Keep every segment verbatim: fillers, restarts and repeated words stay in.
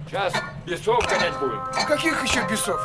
Сейчас бесов гонять будем. Каких еще бесов?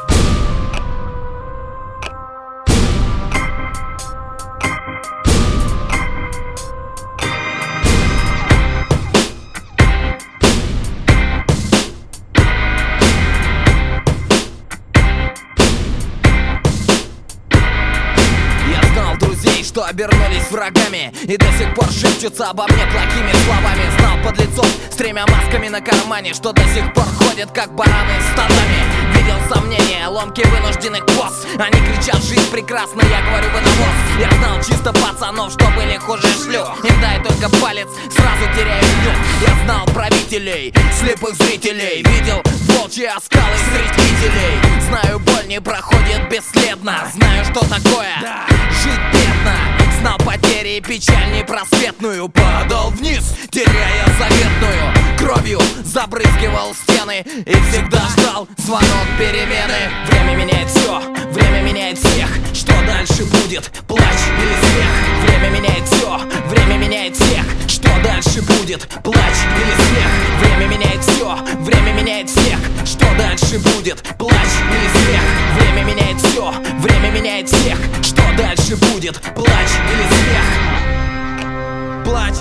Что обернулись врагами и до сих пор шепчутся обо мне плохими словами. Знал подлецов с тремя масками на кармане, что до сих пор ходят как бараны стадами. Видел сомнения, ломки вынужденных поз. Они кричат: жизнь прекрасна, я говорю: вы навоз. Я знал чисто пацанов, что были хуже шлюх. Им дай только палец, сразу теряю нюх. Я знал правителей, слепых зрителей. Видел волчьи оскалы зрителей. Знаю, боль не проходит бесследно. Знаю, что такое жить бедно. Знал потери и печаль непросветную. Падал вниз, теряя заветную. Кровью забрызгивал стены и всегда ждал звонок перемены. Время меняет все, время меняет всех. Что дальше будет? Плач или смех? Время меняет все, время меняет всех. Что дальше будет? Плач или смех? Время меняет все, время меняет всех. Что дальше будет? Плач или смех? Время меняет все, время меняет всех. Что дальше будет? Плач или смех? Плач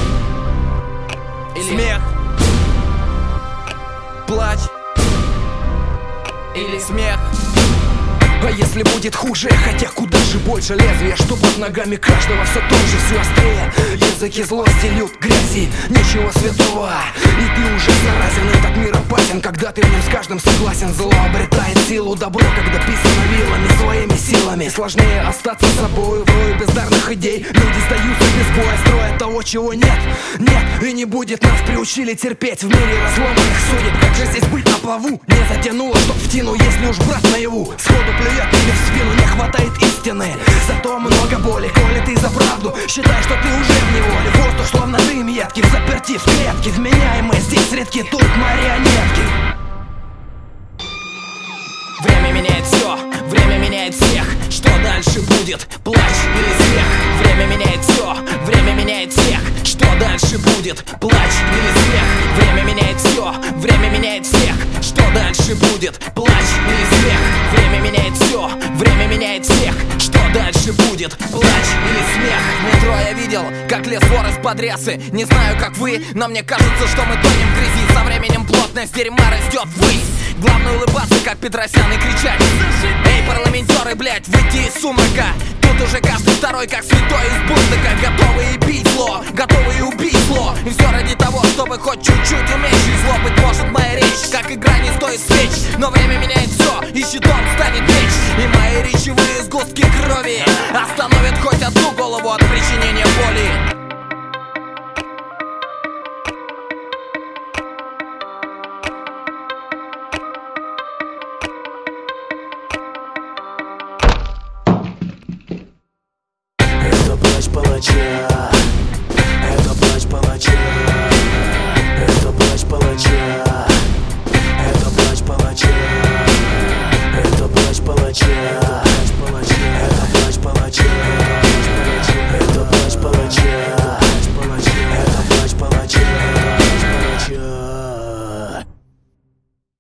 или смех? Плач или смех? А если будет хуже, хотя куда же больше лезвия, что под ногами каждого все тоньше, все острее. Языки злости льют грязи, ничего святого. И ты уже заразен, этот мир опасен, когда ты в нем с каждым согласен. Зло обретает силу, добро, когда писано вилами, своими силами. Сложнее остаться собой в рою бездарных идей. Люди сдаются без боя, строят того, чего нет. Нет, и не будет, нас приучили терпеть в мире разломанных судеб. Как же здесь быть на плаву? Не затянуло, чтоб в тину, если уж брать наяву. Сходу плюет тебе в спину, не хватает истины. Зато много боли, коли ты за правду считай, что ты уже в неволе. Воздух словно дым едкий, в заперти в клетке. Вменяемые здесь редки, тут марионетки. Время меняет все, время меняет всех. Что дальше будет? Плач или смех? Время меняет все, время меняет всех. Что дальше будет? Плач или смех? Время меняет все, время меняет всех. Что дальше будет? Плач или смех? Время меняет все, время меняет всех. Что дальше будет? Плач или смех? В метро я видел, как лез вор из-под рясы. Не знаю, как вы, но мне кажется, что мы тонем в грязи. Со временем плотность дерьма растет ввысь. Главное улыбаться, как Петросян, и кричать: эй, парламентеры, блять, выйти из сумрака. Тут уже каждый второй, как святой из бундыка. Готовые бить зло, готовые убить зло. И все ради того, чтобы хоть чуть-чуть уменьшить зло. Быть может, моя речь, как игра, не стоит свеч. Но время меняет все, и щитом станет меч. И мои речевые сгустки крови остановят хоть одну голову от причинения боли. Это плач палача.